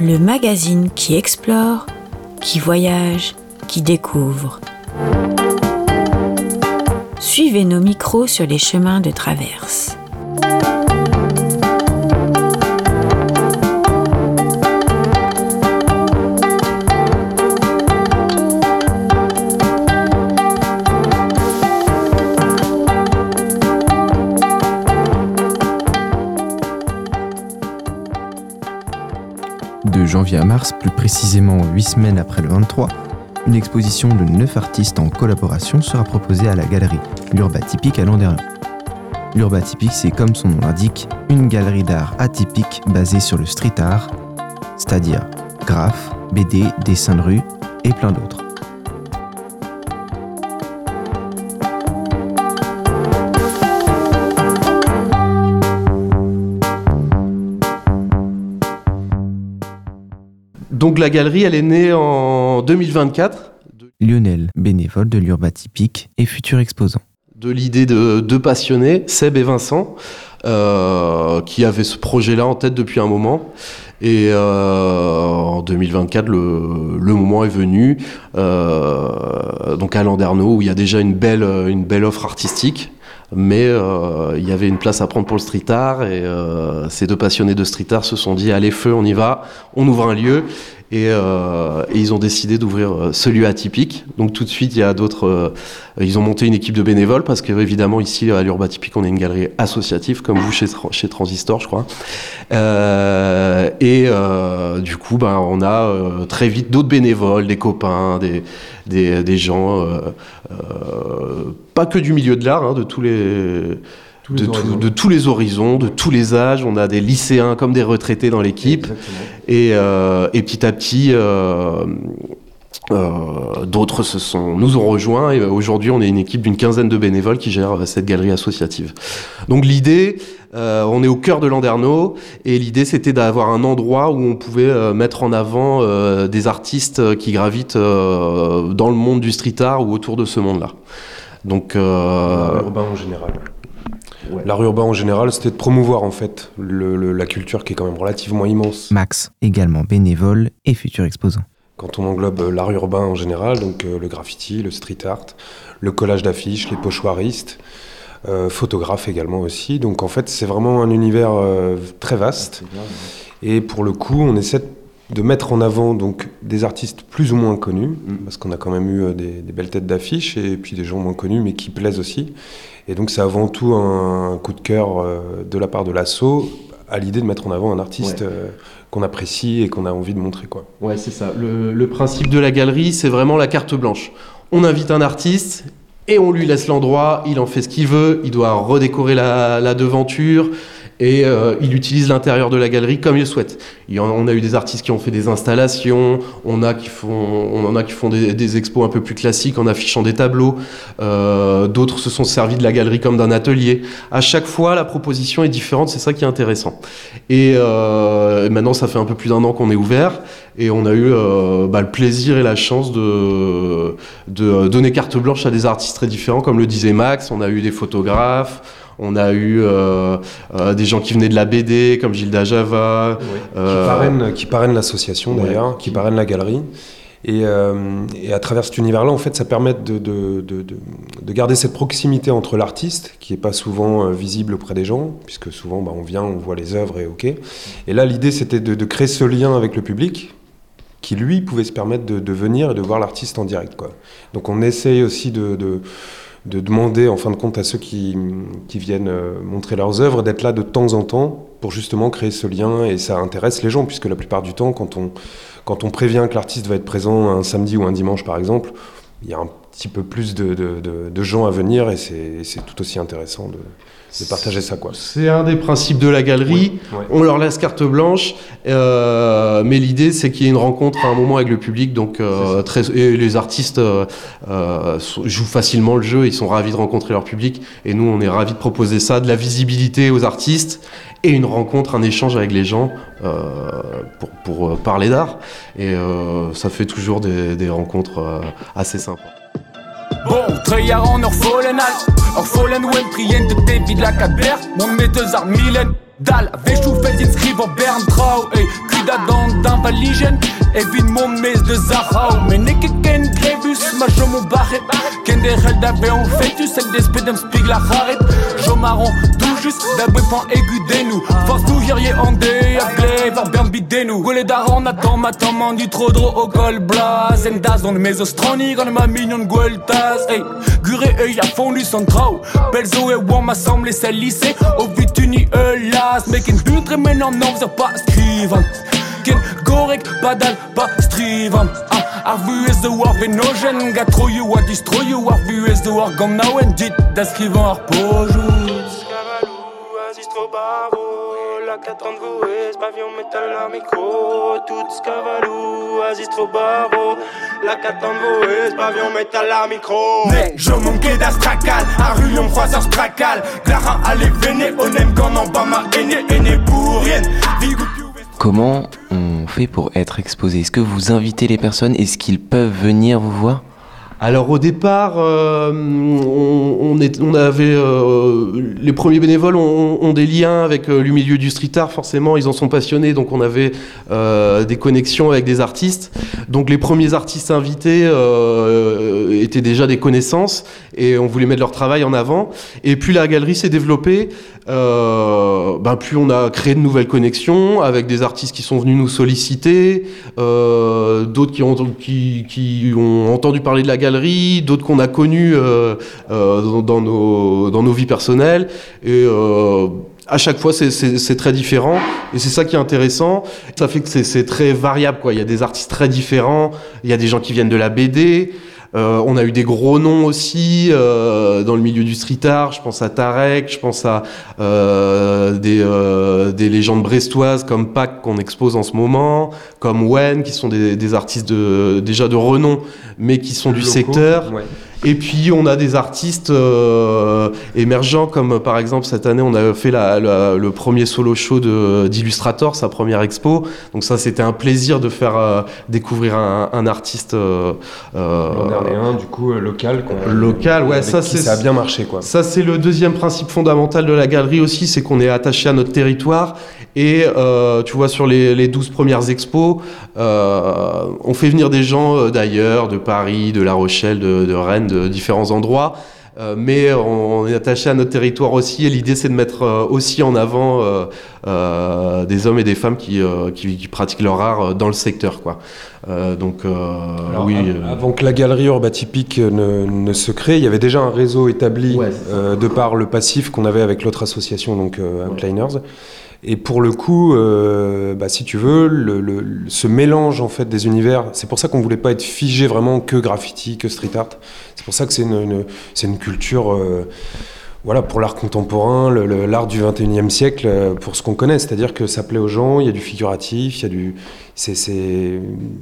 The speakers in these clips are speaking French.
Le magazine qui explore, qui voyage, qui découvre. Suivez nos micros sur les chemins de traverse. De janvier à mars, plus précisément 8 semaines après le 23, une exposition de 9 artistes en collaboration sera proposée à la galerie L'Urbatypique à Landerneau. L'Urbatypique, c'est comme son nom l'indique, une galerie d'art atypique basée sur le street art, c'est-à-dire graphes, BD, dessins de rue et plein d'autres. Donc la galerie, elle est née en 2024. Lionel, bénévole de l'Urbatypique et futur exposant. De l'idée de deux passionnés, Seb et Vincent, qui avaient ce projet-là en tête depuis un moment. Et en 2024, le moment est venu, donc à Landerneau, où il y a déjà une belle offre artistique. Mais il y avait une place à prendre pour le street art et ces deux passionnés de street art se sont dit allez feu, on y va, on ouvre un lieu et ils ont décidé d'ouvrir ce lieu atypique. Donc tout de suite il y a d'autres, ils ont monté une équipe de bénévoles parce que évidemment ici à l'Urbatypique on est une galerie associative comme vous chez Transistor je crois. Du coup on a très vite d'autres bénévoles, des copains, des gens pas que du milieu de l'art, de tous les horizons, de tous les âges. On a des lycéens comme des retraités dans l'équipe. Et petit à petit, d'autres nous ont rejoints. Et aujourd'hui, on est une équipe d'une quinzaine de bénévoles qui gèrent cette galerie associative. Donc l'idée, on est au cœur de Landerneau. Et l'idée, c'était d'avoir un endroit où on pouvait mettre en avant des artistes qui gravitent dans le monde du street art ou autour de ce monde-là. Donc, l'art urbain en général. Ouais. L'art urbain en général, c'était de promouvoir en fait la culture qui est quand même relativement immense. Max, également bénévole et futur exposant. Quand on englobe l'art urbain en général, donc le graffiti, le street art, le collage d'affiches, les pochoiristes, photographes également aussi. Donc en fait, c'est vraiment un univers très vaste. Et pour le coup, on essaie de mettre en avant donc des artistes plus ou moins connus, parce qu'on a quand même eu des belles têtes d'affiches et puis des gens moins connus mais qui plaisent aussi. Et donc c'est avant tout un coup de cœur de la part de l'asso à l'idée de mettre en avant un artiste qu'on apprécie et qu'on a envie de montrer, quoi. Ouais, c'est ça. Le principe de la galerie, c'est vraiment la carte blanche. On invite un artiste et on lui laisse l'endroit, il en fait ce qu'il veut, il doit redécorer la devanture. Et il utilise l'intérieur de la galerie comme il souhaite. On a eu des artistes qui ont fait des installations, on en a qui font des expos un peu plus classiques en affichant des tableaux, d'autres se sont servis de la galerie comme d'un atelier. À chaque fois, la proposition est différente, c'est ça qui est intéressant. Et maintenant, ça fait un peu plus d'1 an qu'on est ouvert, et on a eu le plaisir et la chance de donner carte blanche à des artistes très différents, comme le disait Max. On a eu des photographes, on a eu des gens qui venaient de la BD, comme Gilda Java. Qui parrainent l'association d'ailleurs, qui parrainent la galerie. Et à travers cet univers-là, en fait, ça permet de garder cette proximité entre l'artiste, qui n'est pas souvent visible auprès des gens, puisque souvent on vient, on voit les œuvres et ok. Et là, l'idée, c'était de créer ce lien avec le public, qui lui pouvait se permettre de venir et de voir l'artiste en direct, quoi. Donc on essaye aussi de demander en fin de compte à ceux qui viennent montrer leurs œuvres d'être là de temps en temps pour justement créer ce lien, et ça intéresse les gens puisque la plupart du temps quand on prévient que l'artiste va être présent un samedi ou un dimanche par exemple, il y a un petit peu plus de gens à venir et c'est tout aussi intéressant de partager ça, quoi. C'est un des principes de la galerie. Ouais. On leur laisse carte blanche, mais l'idée c'est qu'il y ait une rencontre à un moment avec le public. Donc et les artistes jouent facilement le jeu, ils sont ravis de rencontrer leur public, et nous on est ravis de proposer ça, de la visibilité aux artistes et une rencontre, un échange avec les gens pour parler d'art, et ça fait toujours des rencontres assez sympas. Bon, Treyarch en Orpholen Alt, Orpholen Wen, Trient de David Lacadère, mon mes 2 armes Mylène. Dal, Weschufeld inscrivant Berntrau, ey, Küdadan d'Invaligen, Evin Mommes de Zahau, Meneke Ken Grebus, Majomo Barret, Ken der Held d'Ave en Fetus, Celle des Spedem Spigla Haret, Jomaron, tout juste, d'Abepan aigu d'Enou, Force tout guerrier en dé, Aglé, var Bernbi d'Enou, Goulet d'Aron, attends, m'attend, du Trodro au Golblas, Endas dans le Mésostronique, on ma mignon Gueltas, ey, Guré œil à fond, lui son trau, Belzo et Wam assemblés, c'est lycée, au Vituni, las, mais qu'un dutre maintenant non, c'est pas scrivan. Qu'un gorek, badal, pas strivan. Arvu is the war venogen, gatro you, a destroy you, arvu is the war gone now and dit, d'ascrivan arpojus. Scavalou, Azistro Bavo, la 4 VOS, pavillon métal à micro, tout Scavalou, Azistro Bavo, la 4 VOS, pavillon métal à micro. Mais je manquais d'Astracal, à Rulion croiseur Stracal, Clara allez véné, on aime quand on bat ma aîné pour rien. Comment on fait pour être exposé? Est-ce que vous invitez les personnes? Est-ce qu'ils peuvent venir vous voir? Alors au départ, on avait les premiers bénévoles ont des liens avec le milieu du street art, forcément ils en sont passionnés, donc on avait des connexions avec des artistes. Donc les premiers artistes invités étaient déjà des connaissances et on voulait mettre leur travail en avant. Et puis la galerie s'est développée, plus on a créé de nouvelles connexions avec des artistes qui sont venus nous solliciter, d'autres qui ont entendu parler de la galerie, d'autres qu'on a connus dans nos vies personnelles. Et à chaque fois, c'est très différent. Et c'est ça qui est intéressant. Ça fait que c'est très variable, quoi. Il y a des artistes très différents. Il y a des gens qui viennent de la BD. On a eu des gros noms aussi dans le milieu du street art. Je pense à Tarek, je pense à des légendes brestoises comme Pac qu'on expose en ce moment, comme Wen, qui sont des artistes déjà de renom, mais qui sont du secteur. Ouais. Et puis on a des artistes émergents, comme par exemple cette année on a fait le premier solo show d'Illustrator, sa première expo. Donc ça c'était un plaisir de faire découvrir un artiste l'an dernier, du coup local. Ouais, ça a bien marché, quoi. Ça c'est le deuxième principe fondamental de la galerie aussi, c'est qu'on est attaché à notre territoire. Et tu vois, sur les 12 premières expos, on fait venir des gens d'ailleurs, de Paris, de La Rochelle, de Rennes, de différents endroits. Mais on est attaché à notre territoire aussi. Et l'idée, c'est de mettre aussi en avant des hommes et des femmes qui pratiquent leur art dans le secteur, quoi. Alors, oui. Avant que la galerie Urbatypique ne se crée, il y avait déjà un réseau établi de par le passif qu'on avait avec l'autre association, donc Outliners. Et pour le coup, si tu veux, ce mélange en fait des univers, c'est pour ça qu'on voulait pas être figé vraiment que graffiti, que street art. C'est pour ça que c'est une culture, pour l'art contemporain, l'art du 21e siècle, pour ce qu'on connaît. C'est-à-dire que ça plaît aux gens, il y a du figuratif, il y a du, c'est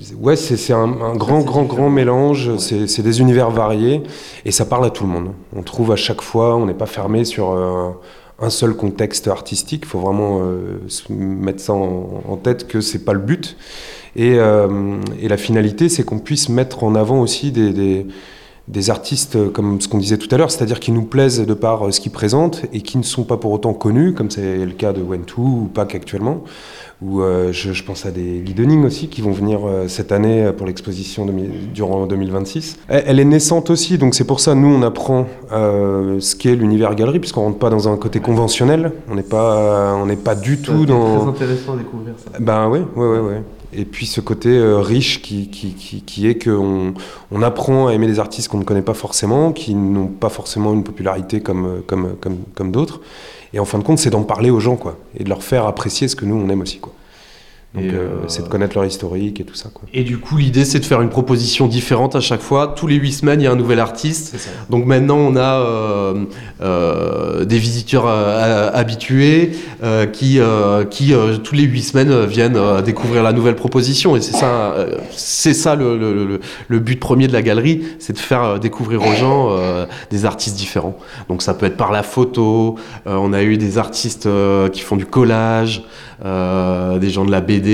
un grand mélange. C'est des univers variés et ça parle à tout le monde. On trouve à chaque fois, on n'est pas fermé sur un seul contexte artistique. Il faut vraiment se mettre ça en tête que c'est pas le but. Et la finalité, c'est qu'on puisse mettre en avant aussi des artistes comme ce qu'on disait tout à l'heure, c'est-à-dire qui nous plaisent de par ce qu'ils présentent et qui ne sont pas pour autant connus, comme c'est le cas de Wentu ou Pac actuellement. Ou je pense à des Lidening aussi qui vont venir cette année pour l'exposition durant 2026. Elle est naissante aussi, donc c'est pour ça nous on apprend ce qu'est l'univers galerie, puisqu'on rentre pas dans un côté conventionnel. On n'est pas du tout dans. C'est très intéressant à découvrir ça. Ben oui. Et puis ce côté riche qui est qu'on apprend à aimer des artistes qu'on ne connaît pas forcément, qui n'ont pas forcément une popularité comme d'autres. Et en fin de compte, c'est d'en parler aux gens, quoi, et de leur faire apprécier ce que nous on aime aussi, quoi. Donc c'est de connaître leur historique et tout ça, quoi. Et du coup, l'idée, c'est de faire une proposition différente à chaque fois. Tous les 8 semaines, il y a un nouvel artiste. Donc maintenant, on a des visiteurs habitués qui tous les 8 semaines, viennent découvrir la nouvelle proposition. Et c'est ça le but premier de la galerie, c'est de faire découvrir aux gens des artistes différents. Donc ça peut être par la photo. On a eu des artistes qui font du collage, des gens de la BD,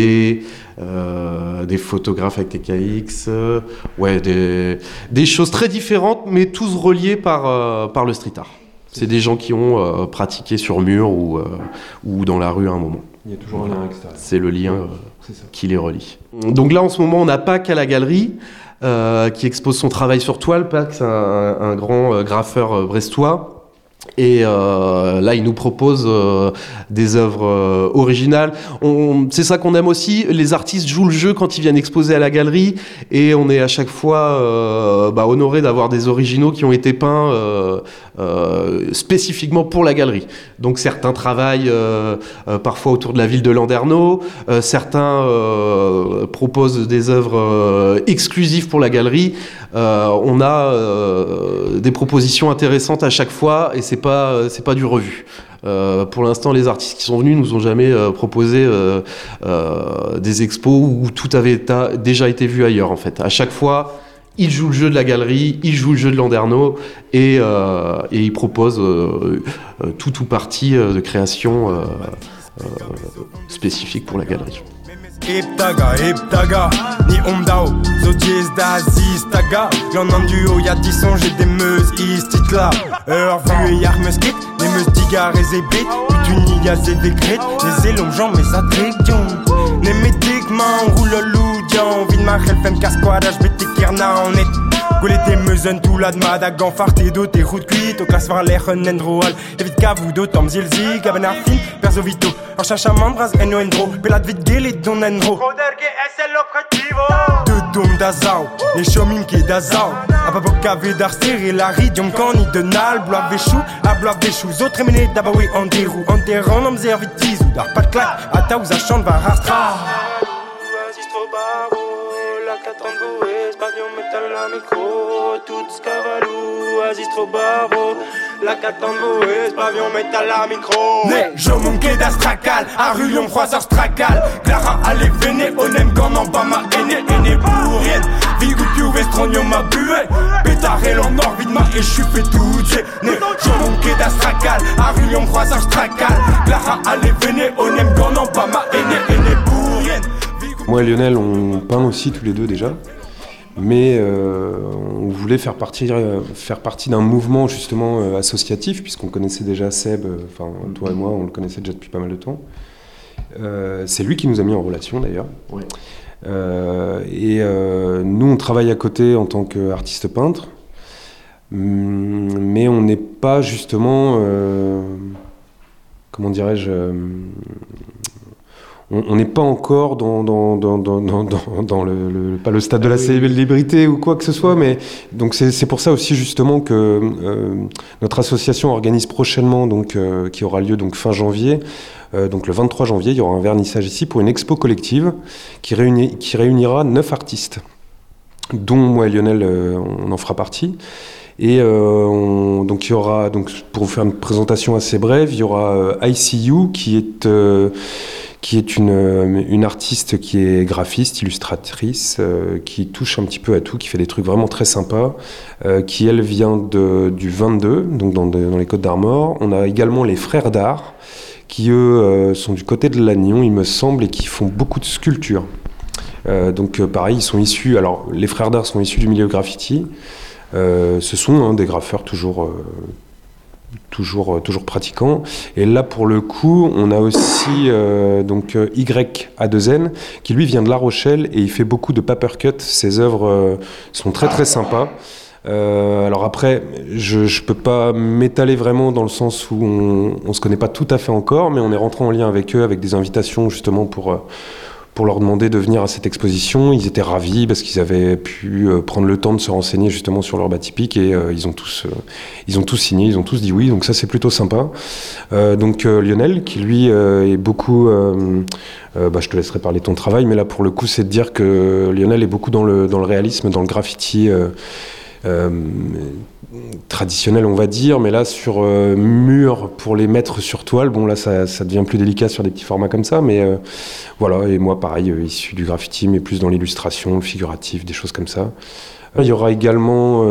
des photographes avec TKX, des choses très différentes, mais tous reliés par le street art. C'est des gens qui ont pratiqué sur mur ou dans la rue à un moment. Il y a toujours un lien extérieur. C'est le lien qui les relie. Donc là, en ce moment, on a Pâques à la galerie, qui expose son travail sur toile. Pâques, c'est un grand graffeur brestois. Et là, il nous propose des œuvres originales. C'est ça qu'on aime aussi. Les artistes jouent le jeu quand ils viennent exposer à la galerie, et on est à chaque fois honoré d'avoir des originaux qui ont été peints spécifiquement pour la galerie. Donc certains travaillent parfois autour de la ville de Landerneau, certains proposent des œuvres exclusives pour la galerie. On a des propositions intéressantes à chaque fois, et c'est pas du revu. Pour l'instant, les artistes qui sont venus nous ont jamais proposé des expos où tout avait déjà été vu ailleurs, en fait. À chaque fois, ils jouent le jeu de la galerie, ils jouent le jeu de Landerneau, et ils proposent tout ou partie de création spécifique pour la galerie. Iptaga, ni omdao, zodies d'Aziz Taga. Y'en a un duo, y'a 10 ans, j'ai des meuses, istitla. Vu et yarmeskit, les meuses digar et zébrit. Putuni y'a zébégrit, les élons, j'en mets ça trédion. Les médics, man, roule le loudian. Vide ma relfem, casse-quadage, bété kirna, on est. Goulé des meuzen, tout la d'madagan, farté d'eau, tes routes cuites, au classe voir l'air, un endroal. Évite cavoudo, tom zilzi, gabenarfin, perso vito. En chachaman, bras, eno endro, pelade vite guélé, don endro. Rodergue, es el objetivo. De dom d'azao, les chomim qui d'azao. A pas bocavé d'arster et la ridium, quand ni de nal, bloave chou, à bloave des choux. Autres éminés d'abaoui en déroue, en terrain, en mzer vite, ou d'ar pas de claque, à ta ou za chante, va rastra. La 4 ans de Vouez, pavillon métal la micro, tout scavalou, Aziz trop bavo. La 4 ans de Vouez, pavillon métal la micro. Ne, je manquais d'Astracal, à Rulion croiseur Stracal. Clara allez véné, on aime quand en bas ma aîné pour rien. Vigu più vestronio ma bué, pétaré l'en or vide ma et je fais tout j'ai. Ne, je manquais d'Astracal, à Rulion croiseur Stracal. Clara allez véné, on aime quand en bas ma aîné pour rien. Moi et Lionel, on peint aussi tous les deux déjà, mais on voulait faire partie d'un mouvement justement associatif, puisqu'on connaissait déjà Seb, toi et moi, on le connaissait déjà depuis pas mal de temps. C'est lui qui nous a mis en relation d'ailleurs. Ouais. Nous, on travaille à côté en tant qu'artiste peintre, mais on n'est pas justement, comment dirais-je, on n'est pas encore dans le pas le stade de la célébrité ou quoi que ce soit, mais donc c'est pour ça aussi justement que notre association organise prochainement, donc qui aura lieu donc fin janvier, donc le 23 janvier, il y aura un vernissage ici pour une expo collective qui réunira 9 artistes, dont moi et Lionel on en fera partie. Et donc il y aura, donc pour vous faire une présentation assez brève, il y aura ICU qui est une artiste qui est graphiste, illustratrice, qui touche un petit peu à tout, qui fait des trucs vraiment très sympas, qui elle vient du 22, donc dans les Côtes d'Armor. On a également les Frères d'Art, qui eux sont du côté de Lannion, il me semble, et qui font beaucoup de sculptures. Donc pareil, ils sont issus, alors les Frères d'Art sont issus du milieu graffiti. Ce sont des graffeurs toujours pratiquants. Et là, pour le coup, on a aussi Y-A2N, qui lui vient de La Rochelle et il fait beaucoup de paper cut. Ses œuvres sont très très sympas. Alors après, je peux pas m'étaler vraiment dans le sens où on se connaît pas tout à fait encore, mais on est rentré en lien avec eux, avec des invitations justement pour leur demander de venir à cette exposition. Ils étaient ravis parce qu'ils avaient pu prendre le temps de se renseigner justement sur leur bas typique et ils ont tous signé, ils ont tous dit oui, donc ça c'est plutôt sympa. Donc Lionel, qui lui est beaucoup... je te laisserai parler de ton travail, mais là pour le coup c'est de dire que Lionel est beaucoup dans le réalisme, dans le graffiti traditionnel on va dire, mais là sur mur pour les mettre sur toile, bon là ça devient plus délicat sur des petits formats comme ça, mais voilà, et moi pareil, issu du graffiti mais plus dans l'illustration, le figuratif, des choses comme ça. Il y aura également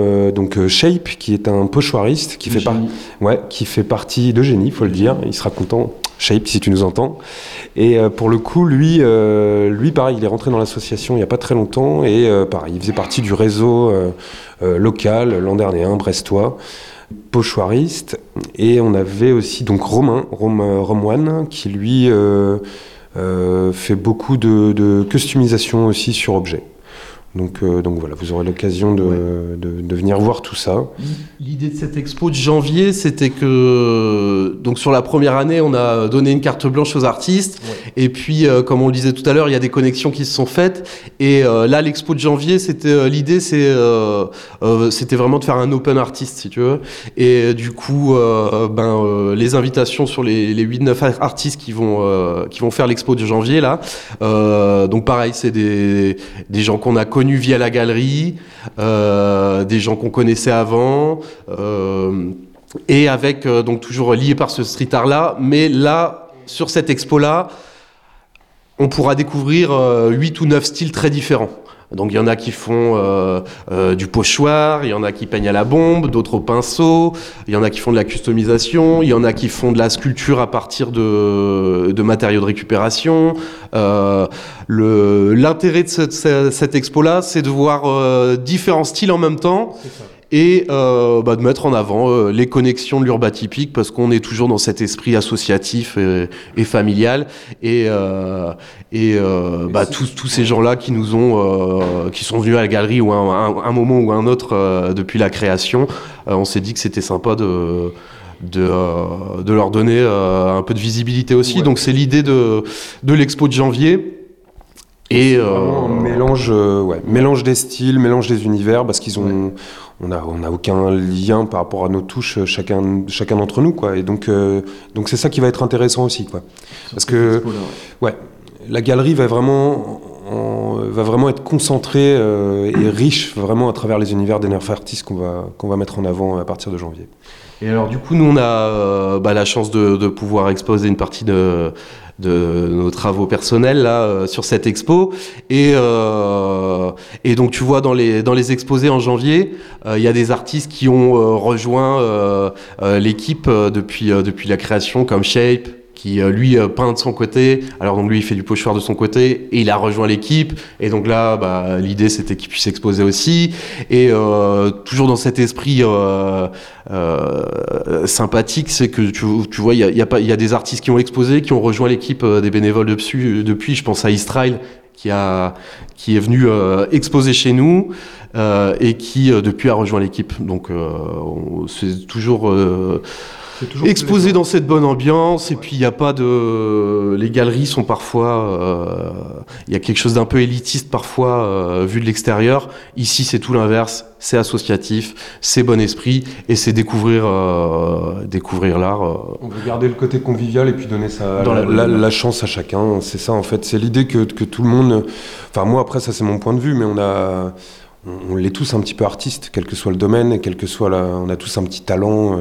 Shape qui est un pochoiriste qui fait partie de Génie, faut le dire, il sera content Shape, si tu nous entends. Et pour le coup, lui, pareil, il est rentré dans l'association il n'y a pas très longtemps et pareil, il faisait partie du réseau local, landernéen, brestois, pochoiriste. Et on avait aussi donc Romoine, qui lui fait beaucoup de customisation aussi sur objet. Donc voilà, vous aurez l'occasion de venir voir tout ça. L'idée de cette expo de janvier, c'était que donc sur la première année, on a donné une carte blanche aux artistes. Ouais. Et puis, comme on le disait tout à l'heure, il y a des connexions qui se sont faites. Et là, l'expo de janvier, l'idée, c'était vraiment de faire un open artist, si tu veux. Et du coup, les invitations sur les 8-9 artistes qui vont faire l'expo de janvier, là. Donc pareil, c'est des gens qu'on a connus via la galerie, des gens qu'on connaissait avant, et avec donc toujours liés par ce street art là, mais là sur cette expo là, on pourra découvrir 8 ou 9 styles très différents. Donc il y en a qui font du pochoir, il y en a qui peignent à la bombe, d'autres au pinceau, il y en a qui font de la customisation, il y en a qui font de la sculpture à partir de matériaux de récupération. L'intérêt de cette expo-là, c'est de voir différents styles en même temps. C'est ça. Et de mettre en avant les connexions de l'urbatypique, parce qu'on est toujours dans cet esprit associatif et familial, et tous ces gens-là qui nous ont qui sont venus à la galerie ou un moment ou un autre depuis la création, on s'est dit que c'était sympa de leur donner un peu de visibilité aussi. Ouais. Donc c'est l'idée de l'expo de janvier. Et un mélange des styles, mélange des univers, parce qu'ils ont, on a aucun lien par rapport à nos touches, chacun d'entre nous, quoi. Et donc c'est ça qui va être intéressant aussi, quoi. Parce que la galerie va vraiment être concentrée et riche vraiment à travers les univers des nerfs artistes qu'on va mettre en avant à partir de janvier. Et alors du coup, nous on a la chance de pouvoir exposer une partie de nos travaux personnels là sur cette expo, et donc tu vois dans les exposés en janvier, il y a des artistes qui ont rejoint l'équipe depuis la création, comme Shape, qui lui peint de son côté. Alors donc lui il fait du pochoir de son côté et il a rejoint l'équipe, et donc là l'idée c'était qu'il puisse exposer aussi, et toujours dans cet esprit sympathique, c'est que tu vois il y a des artistes qui ont exposé, qui ont rejoint l'équipe des bénévoles depuis. Je pense à Israël qui est venu exposer chez nous et qui depuis a rejoint l'équipe. Donc c'est toujours exposé dans cette bonne ambiance, et puis il y a pas les galeries sont parfois il y a quelque chose d'un peu élitiste parfois vu de l'extérieur. Ici c'est tout l'inverse, c'est associatif, c'est bon esprit, et c'est découvrir l'art. On veut garder le côté convivial et puis donner la chance à chacun. C'est ça en fait, c'est l'idée que tout le monde, enfin moi après ça c'est mon point de vue, mais on l'est tous un petit peu artistes, quel que soit le domaine, et quel que soit on a tous un petit talent.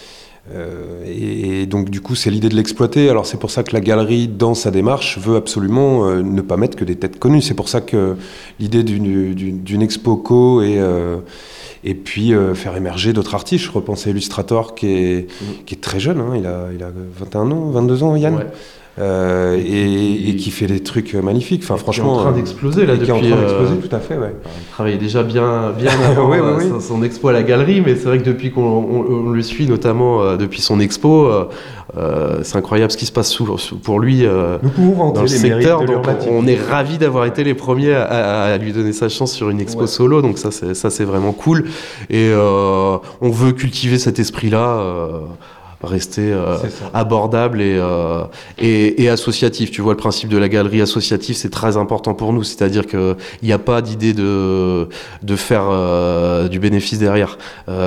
Et donc du coup c'est l'idée de l'exploiter. Alors c'est pour ça que la galerie dans sa démarche veut absolument ne pas mettre que des têtes connues. C'est pour ça que l'idée d'une expo co et puis faire émerger d'autres artistes. Je repense à Illustrator qui est très jeune, hein. Il a 21 ans, 22 ans, Yann. Ouais. Et qui fait des trucs magnifiques. Enfin, franchement, qui est en train d'exploser là depuis. Qui est en train d'exploser, tout à fait, ouais. Il travaillait déjà bien avant son expo à la galerie, mais c'est vrai que depuis qu'on le suit, notamment depuis son expo, c'est incroyable ce qui se passe pour lui dans le secteur. Donc on est ravis d'avoir été les premiers à lui donner sa chance sur une expo solo. Donc ça c'est vraiment cool. Et on veut cultiver cet esprit-là. Rester abordable et associatif. Tu vois, le principe de la galerie associative, c'est très important pour nous. C'est-à-dire qu'il n'y a pas d'idée de faire du bénéfice derrière.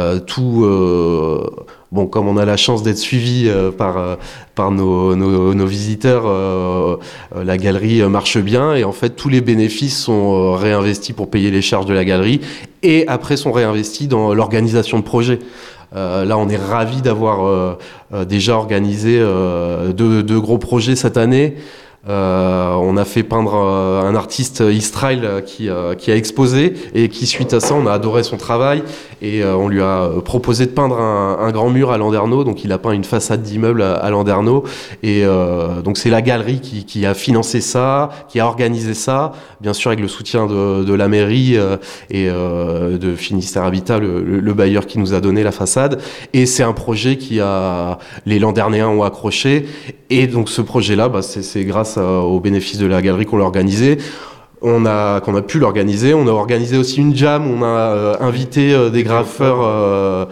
Comme on a la chance d'être suivi par nos visiteurs, la galerie marche bien, et en fait tous les bénéfices sont réinvestis pour payer les charges de la galerie, et après sont réinvestis dans l'organisation de projets. Là, on est ravis d'avoir déjà organisé deux gros projets cette année. On a fait peindre un artiste Israël qui a exposé et qui, suite à ça, on a adoré son travail et on lui a proposé de peindre un grand mur à Landerneau. Donc il a peint une façade d'immeuble à Landerneau et donc c'est la galerie qui a financé ça, qui a organisé ça, bien sûr avec le soutien de la mairie et de Finistère Habitat, le bailleur qui nous a donné la façade. Et c'est un projet les Landernéens ont accroché. Et donc ce projet-là, c'est grâce aux bénéfices de la galerie qu'on l'a organisé. Qu'on a pu l'organiser. On a organisé aussi une jam. On a invité des graffeurs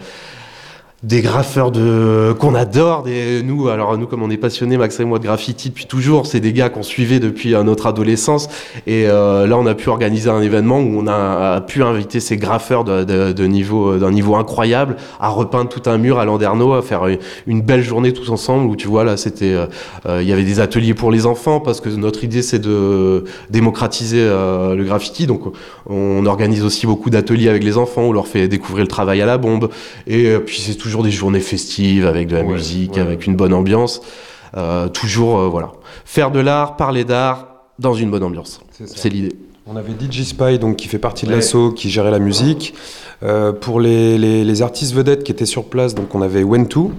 qu'on adore. Nous, comme on est passionnés, Max et moi, de graffiti depuis toujours, c'est des gars qu'on suivait depuis notre adolescence. Et là, on a pu organiser un événement où on a pu inviter ces graffeurs d'un niveau incroyable à repeindre tout un mur à Landerneau, à faire une belle journée tous ensemble. Où tu vois là, il y avait des ateliers pour les enfants parce que notre idée c'est de démocratiser le graffiti. Donc, on organise aussi beaucoup d'ateliers avec les enfants. On leur fait découvrir le travail à la bombe. Et puis c'est toujours des journées festives avec de la musique, avec une bonne ambiance. Voilà. Faire de l'art, parler d'art dans une bonne ambiance. C'est l'idée. On avait DJ Spy, donc, qui fait partie de l'asso, qui gérait la musique. Pour les artistes vedettes qui étaient sur place, donc on avait Wentu.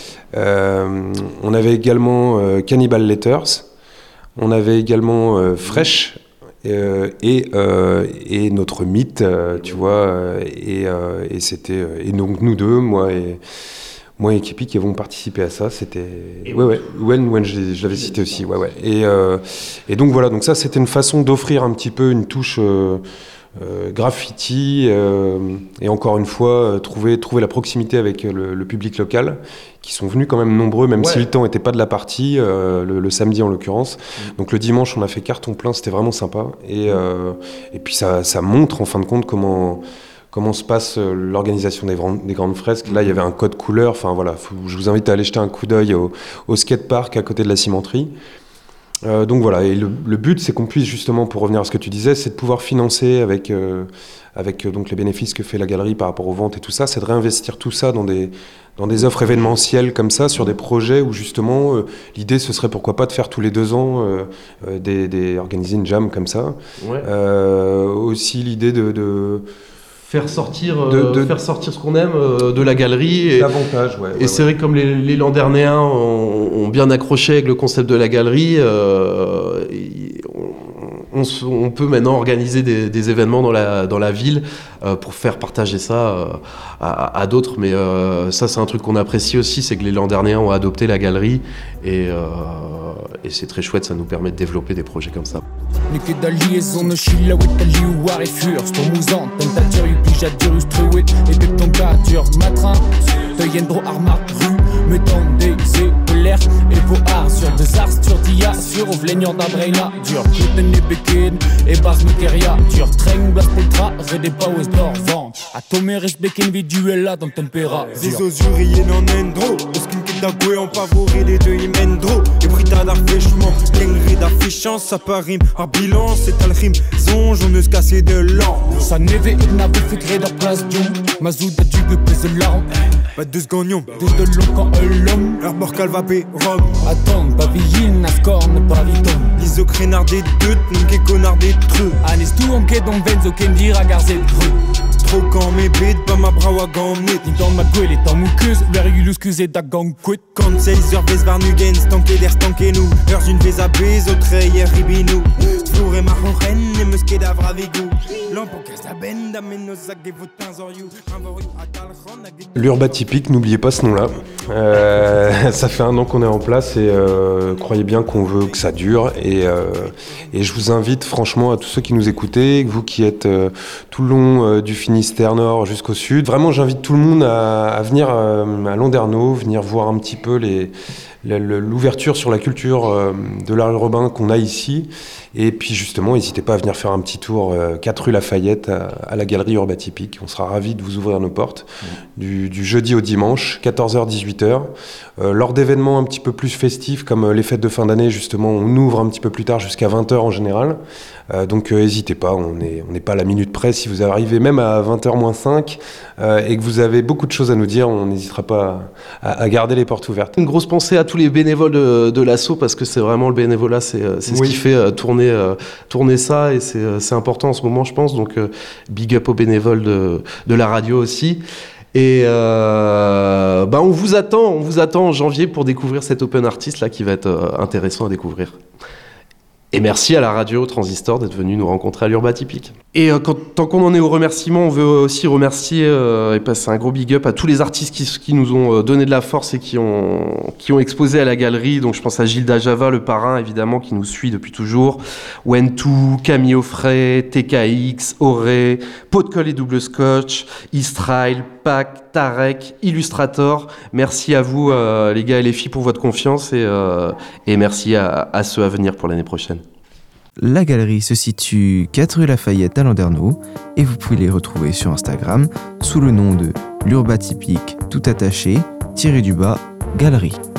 On avait également Cannibal Letters. On avait également Fresh. Et notre mythe, tu vois, et c'était et donc nous deux, moi et Kipi, qui avons participé à ça. C'était Wen je l'avais cité aussi, et donc voilà, donc ça c'était une façon d'offrir un petit peu une touche graffiti et encore une fois trouver la proximité avec le public local, qui sont venus quand même nombreux, même si le temps n'était pas de la partie, le samedi en l'occurrence. Donc le dimanche, on a fait carton plein, c'était vraiment sympa. Et puis ça montre en fin de compte comment se passe l'organisation des grandes fresques. Là, il y avait un code couleur. Enfin voilà, je vous invite à aller jeter un coup d'œil au skatepark à côté de la cimenterie. Donc voilà, et le but, c'est qu'on puisse justement, pour revenir à ce que tu disais, c'est de pouvoir financer avec donc les bénéfices que fait la galerie par rapport aux ventes et tout ça, c'est de réinvestir tout ça dans des offres événementielles comme ça, sur des projets où justement l'idée ce serait pourquoi pas de faire tous les 2 ans organiser une jam comme ça. Aussi l'idée de faire sortir ce qu'on aime de la galerie. Et, davantage, et c'est vrai que comme les Landernéens ont bien accroché avec le concept de la galerie, on peut maintenant organiser des événements dans la ville pour faire partager ça à d'autres. Mais ça, c'est un truc qu'on apprécie aussi, c'est que les Landernéens ont adopté la galerie et c'est très chouette, ça nous permet de développer des projets comme ça. Et vos arts sur des arts sur dia sur ovlenior d'Abrela dur Kuten et Bekin et Bas Mekeria dur Treng Blas Poltra Rede Paues d'or vent A Tomeres Bekin Viduela dans Tempera Des osuriers non endro Eskin Kitagwe en favori des deux Imendro Et Brita d'affichement L'engri d'affichance Ça parim à bilan C'est à l'rim Zonge on ne se casse de l'an Ça neve et n'a pas fait créer leur place Dion Mazouda du gueux pèse l'arme Pas de secondions De long quand l'homme Leur borcal va bé Rome Attends, Bavillin, Ascorn, Paviton L'isocrénard des deux N'ké connard des trucs Anis tout en quai dans Benzo Kendi Ragarzé Trop quand mes bêtes Pas ma brawa gamnet Ni dans ma gueule et dans mon queuse Vergulus cusé da gang quit Quand 16 heures ves varnugen Stanké der stanké nous Heures une vez à baiser Au trait hier ribinou Flour et marron reine Et musqué d'avra vigou L'empocasse à ben D'amène nos sacs des voutins oriou L'Urba Typique, n'oubliez pas ce nom-là. Ça fait 1 an qu'on est en place et croyez bien qu'on veut que ça dure. Et je vous invite franchement à tous ceux qui nous écoutez, vous qui êtes tout le long du Finistère Nord jusqu'au Sud. Vraiment, j'invite tout le monde à venir à Landerneau, venir voir un petit peu l'ouverture sur la culture de l'art urbain qu'on a ici. Et puis justement, n'hésitez pas à venir faire un petit tour 4 rue Lafayette à la galerie Urbatypique. On sera ravis de vous ouvrir nos portes du jeudi au dimanche, 14h-18h. Lors d'événements un petit peu plus festifs comme les fêtes de fin d'année, justement, on ouvre un petit peu plus tard jusqu'à 20h en général. Donc n'hésitez pas, on n'est pas à la minute près. Si vous arrivez même à 20h moins 5 et que vous avez beaucoup de choses à nous dire, on n'hésitera pas à garder les portes ouvertes. Une grosse pensée à tous les bénévoles de l'asso, parce que c'est vraiment le bénévolat, c'est ce qui fait tourner ça, et c'est important en ce moment, je pense. Donc big up aux bénévoles de la radio aussi. Et on vous attend en janvier pour découvrir cet Open Artist là qui va être intéressant à découvrir. Et merci à la radio Transistor d'être venu nous rencontrer à l'Urbatypique. Et tant qu'on en est au remerciement, on veut aussi remercier et passer un gros big up à tous les artistes qui nous ont donné de la force et qui ont exposé à la galerie. Donc je pense à Gilda Java, le parrain évidemment, qui nous suit depuis toujours. Wentu, Camille Offray, TKX, Auré, Pot de colle et double scotch, Israel, Pac, Tarek, Illustrator. Merci à vous les gars et les filles pour votre confiance et merci à ceux à venir pour l'année prochaine. La galerie se situe 4 rue Lafayette à Landerneau et vous pouvez les retrouver sur Instagram sous le nom de l'Urbatypique tout attaché _galerie.